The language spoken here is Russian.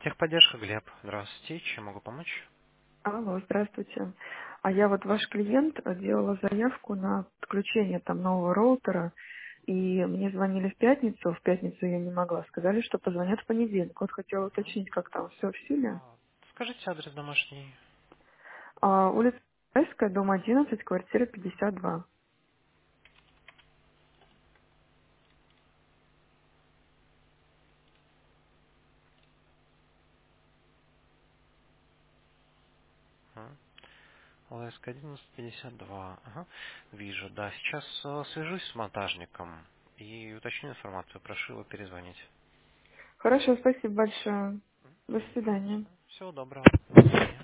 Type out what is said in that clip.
Техподдержка, Глеб. Здравствуйте. Чем могу помочь? Алло, здравствуйте. А я вот ваш клиент делала заявку на подключение там нового роутера, и мне звонили в пятницу я не могла, сказали, что позвонят в понедельник. Вот хотела Мгм. уточнить, как там все в силе. Скажите адрес домашний. Улица Майская, дом 11, квартира 52. ЛСК 1152. Ага. Вижу, да. Сейчас свяжусь с монтажником и уточню информацию. Прошу его перезвонить. Хорошо, спасибо большое. До М, свидания. Всего доброго. До свидания.